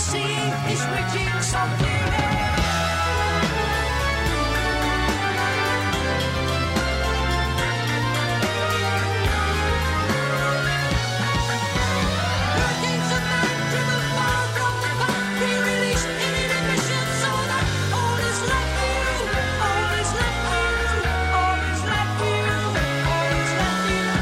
scene is reaching something else. Hurricanes of man driven far from the path, re-released in inhibition, so that all is left for you, all is left for you, all is left for you, all is left for you.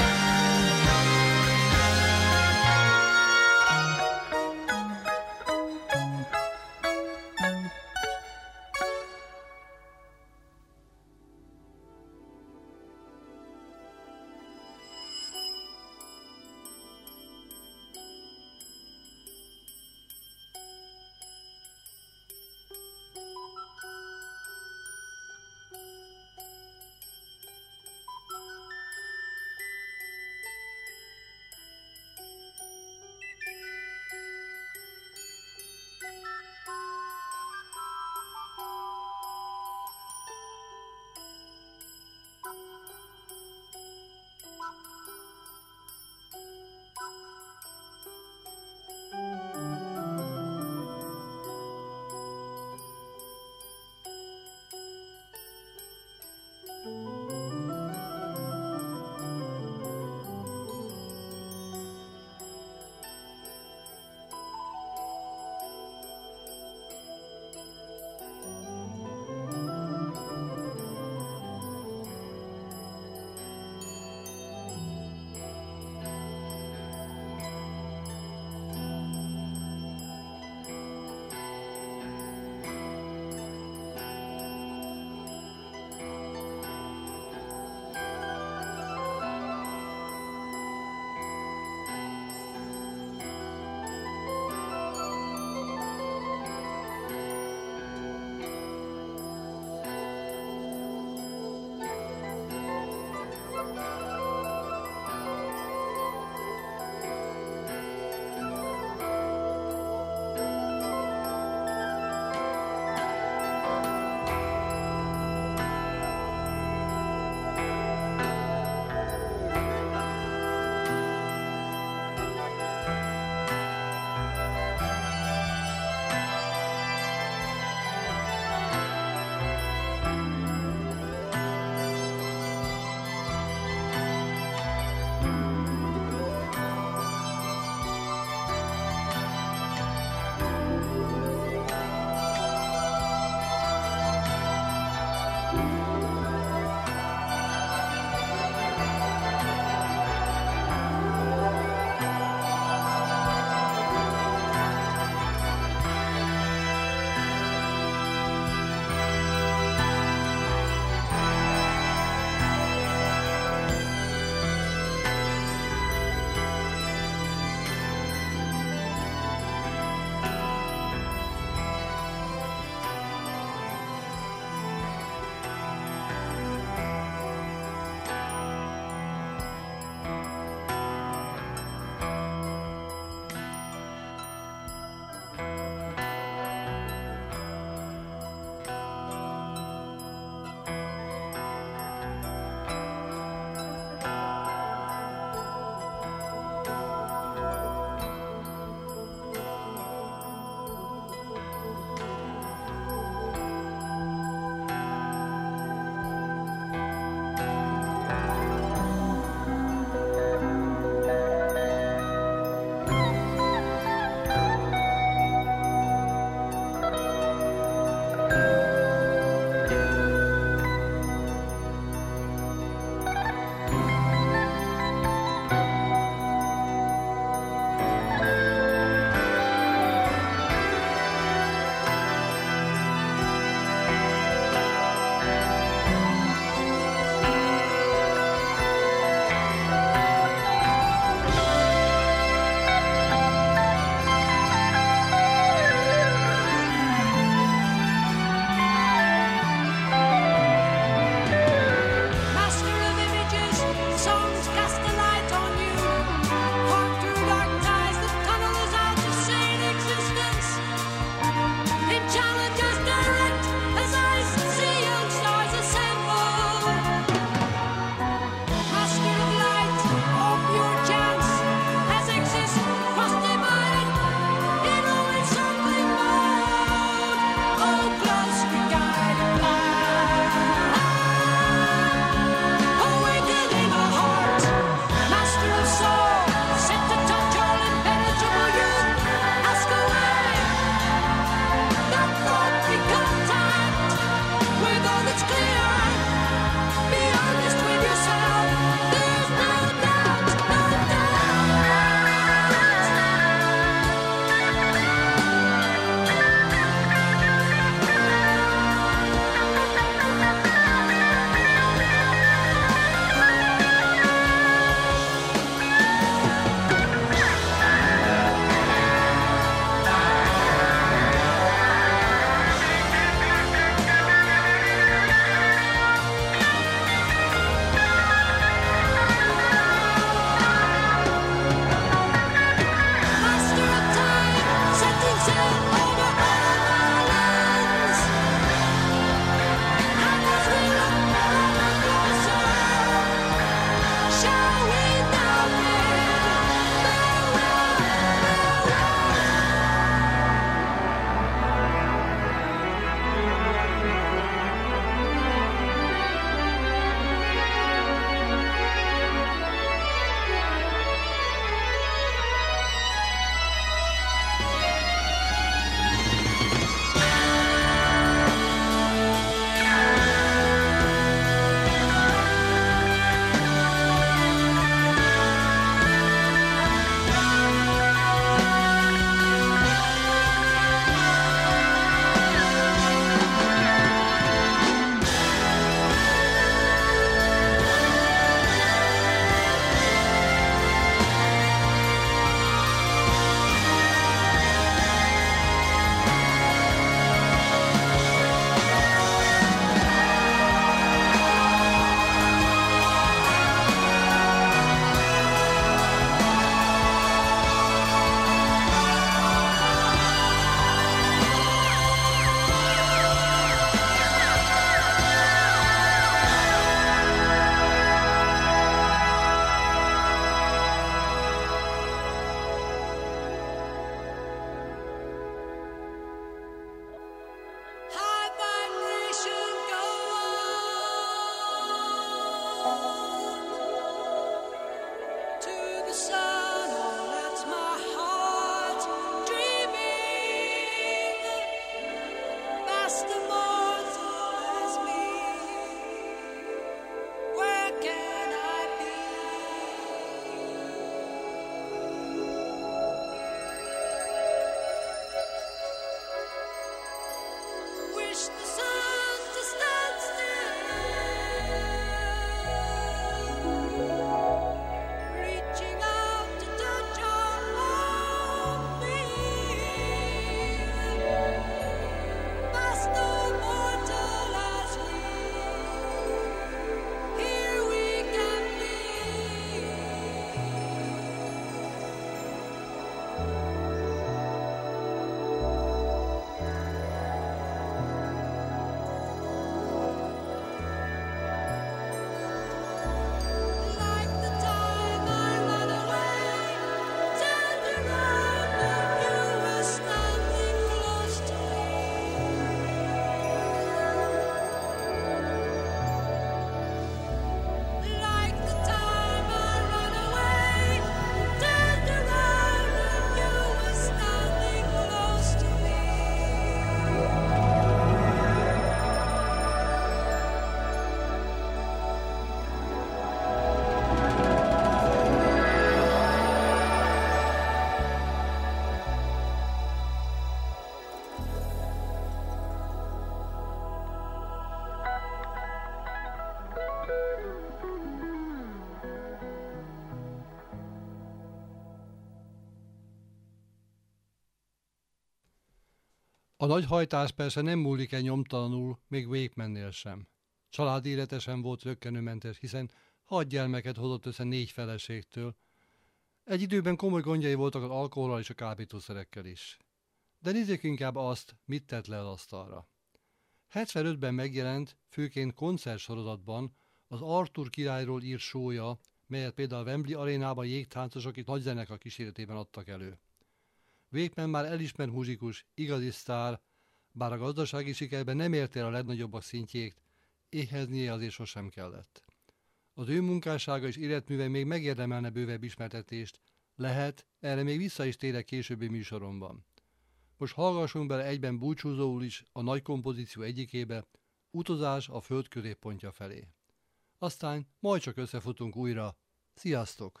A nagy hajtás persze nem múlik el nyomtalanul, még Wakemannél sem. Családi élete sem volt rökkenőmentes, hiszen 6 gyermeket hozott össze 4 feleségtől. Egy időben komoly gondjai voltak az alkohollal és a kábítószerekkel is. De nézzük inkább azt, mit tett le az asztalra. 75-ben megjelent, főként koncertsorozatban az Arthur királyról írt sója, melyet például a Wembley arénában jégtáncosok és nagy zenekar kíséretében adtak elő. Wakeman már elismert muzsikus, igazi sztár, bár a gazdasági sikerben nem érte el a legnagyobbak szintjét, éheznie azért sosem kellett. Az ő munkássága és életműve még megérdemelne bővebb ismertetést, lehet, erre még vissza is térek későbbi műsoromban. Most hallgassunk bele egyben búcsúzóul is a nagy kompozíció egyikébe, Utazás a föld középpontja felé. Aztán majd csak összefutunk újra. Sziasztok!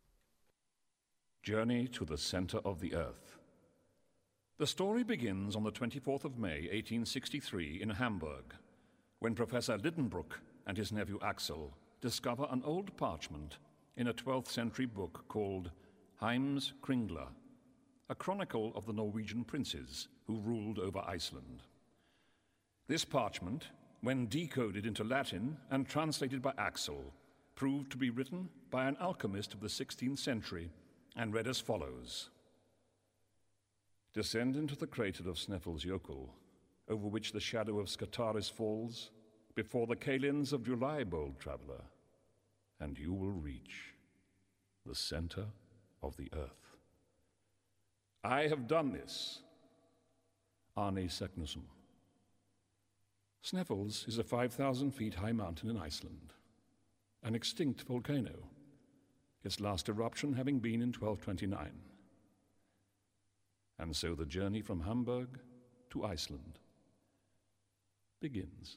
Journey to the Center of the Earth. The story begins on the 24th of May, 1863, in Hamburg, when Professor Lidenbrock and his nephew Axel discover an old parchment in a 12th century book called Heims Kringla, a chronicle of the Norwegian princes who ruled over Iceland. This parchment, when decoded into Latin and translated by Axel, proved to be written by an alchemist of the 16th century and read as follows. Descend into the crater of Snæfellsjökull, over which the shadow of Scartaris falls, before the Kalins of July, bold traveller, and you will reach the center of the earth. I have done this. Arne Seknusson. Sneffels is a 5,000 feet high mountain in Iceland, an extinct volcano, its last eruption having been in 1229. And so the journey from Hamburg to Iceland begins.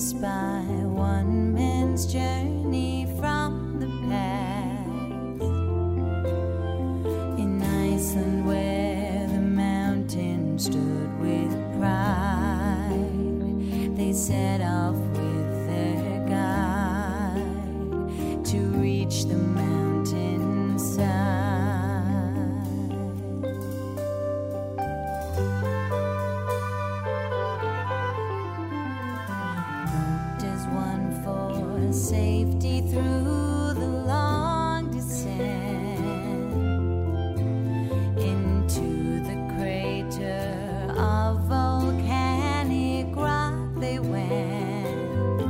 evidenced by one man's journey from the past. In Iceland, where the mountain stood with pride, they set off with their guide to reach the mountainside. Safety through the long descent into the crater of volcanic rock they went.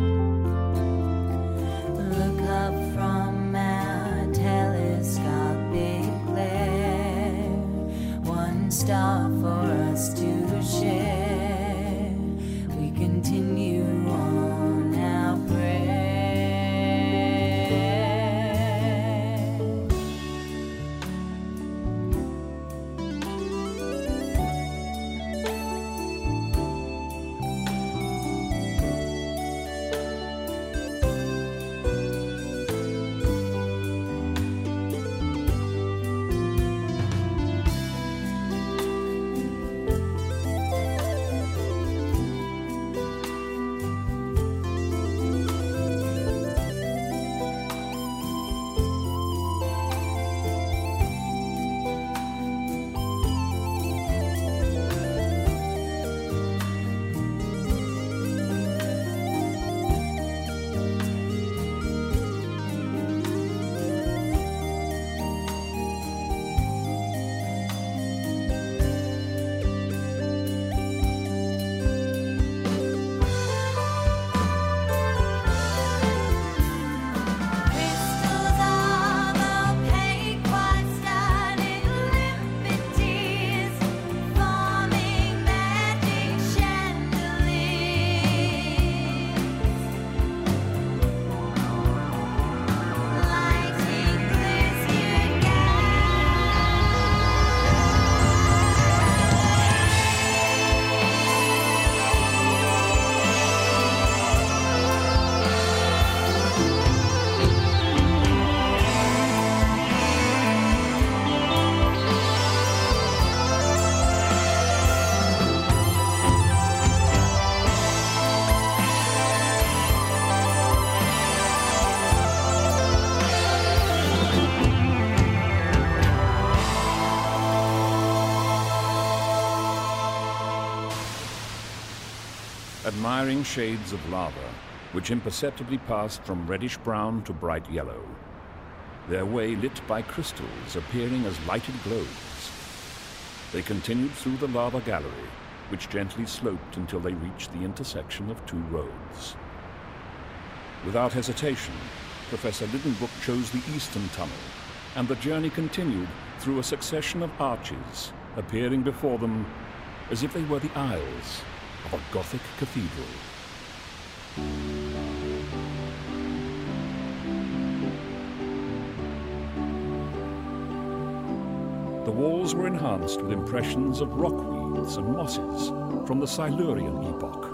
Look up from our telescopic glare, one star for us to share. We continue on our prayer. Admiring shades of lava, which imperceptibly passed from reddish-brown to bright yellow, their way lit by crystals appearing as lighted globes. They continued through the lava gallery, which gently sloped until they reached the intersection of two roads. Without hesitation, Professor Lidenbrook chose the eastern tunnel, and the journey continued through a succession of arches, appearing before them as if they were the aisles of a Gothic cathedral. The walls were enhanced with impressions of rockweeds and mosses from the Silurian epoch.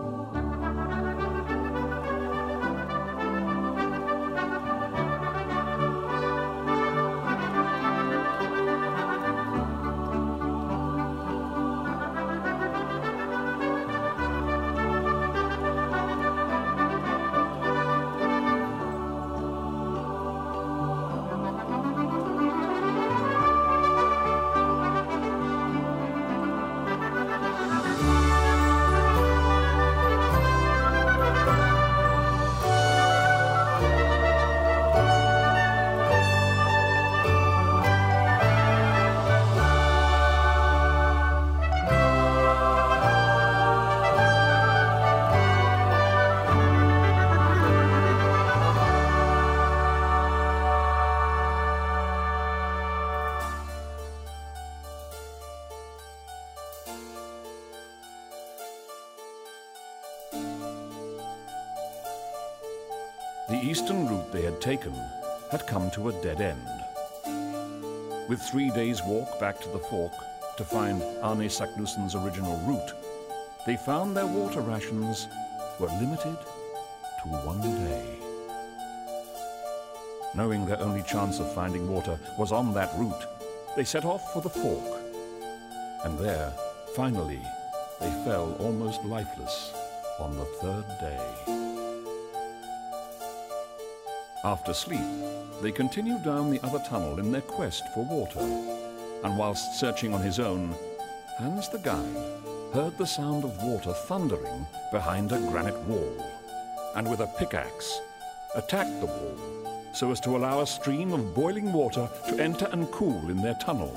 The eastern route they had taken had come to a dead end. With 3 days' walk back to the fork to find Arne Saknusson's original route, they found their water rations were limited to one day. Knowing their only chance of finding water was on that route, they set off for the fork. And there, finally, they fell almost lifeless on the third day. After sleep, they continued down the other tunnel in their quest for water. And whilst searching on his own, Hans the guide heard the sound of water thundering behind a granite wall, and with a pickaxe attacked the wall so as to allow a stream of boiling water to enter and cool in their tunnel.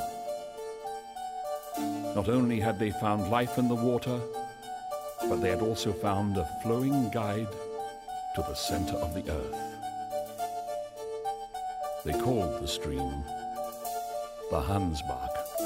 Not only had they found life in the water, but they had also found a flowing guide to the center of the earth. They called the stream the Hansbach.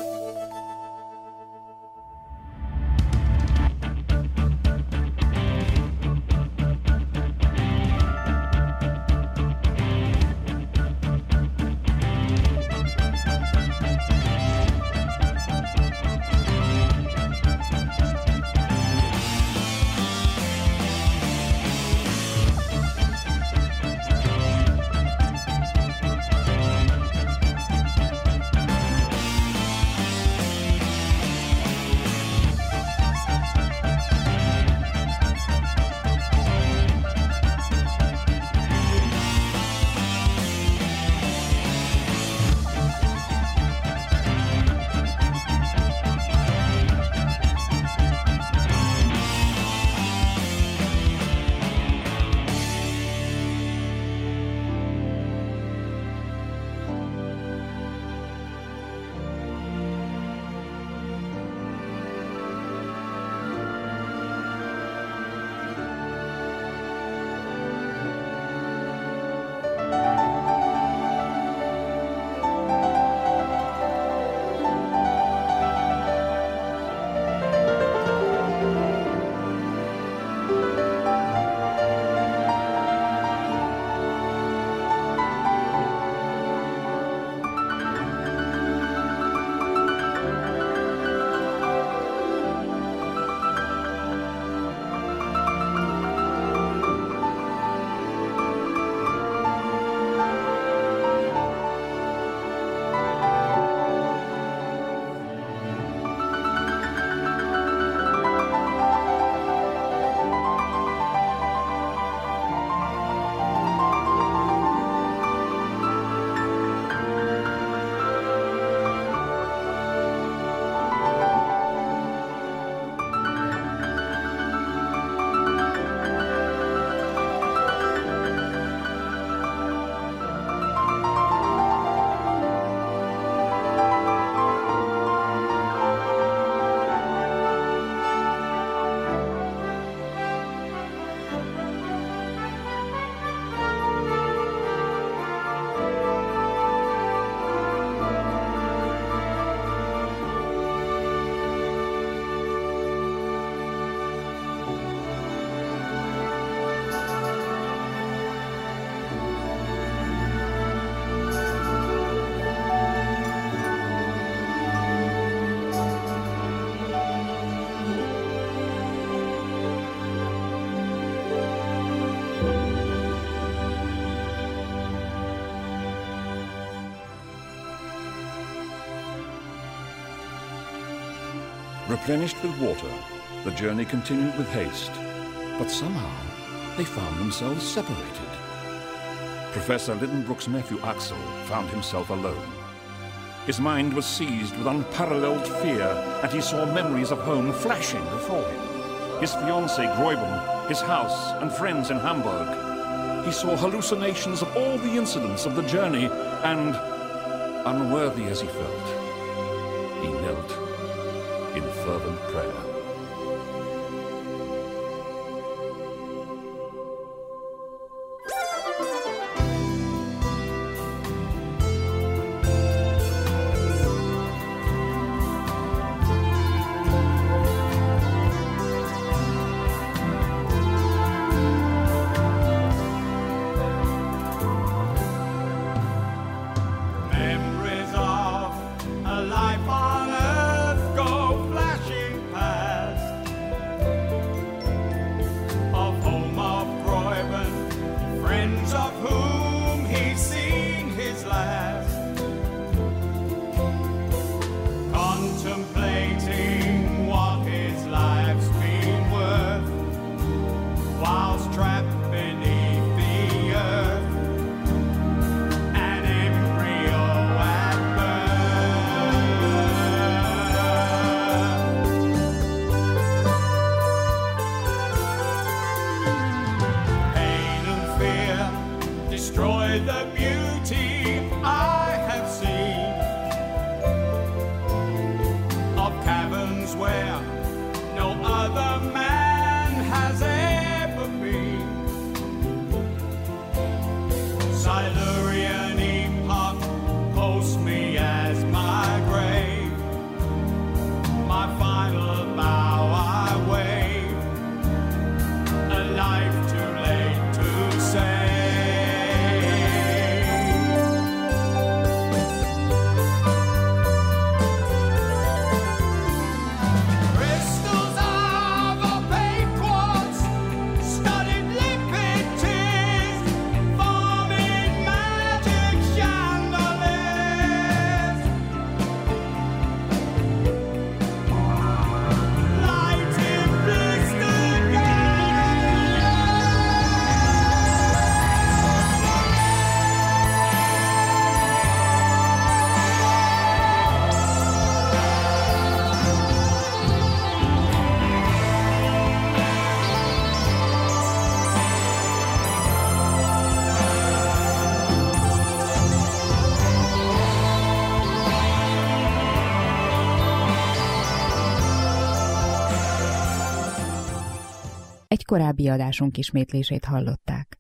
Replenished with water, the journey continued with haste, but somehow they found themselves separated. Professor Lidenbrook's nephew Axel found himself alone. His mind was seized with unparalleled fear, and he saw memories of home flashing before him. His fiancée Gräuben, his house and friends in Hamburg. He saw hallucinations of all the incidents of the journey, and, unworthy as he felt, he knelt in fervent prayer. Memories of a life on earth go flashing past. with the beauty I have seen of caverns where no other man has ever been. Silurian epoch posts me as my grave, my final bow I wave, a life too late to save. Crystals of opaque quartz, studded limpid tears, forming magic chandeliers. Light in blistered Egy korábbi adásunk ismétlését hallották.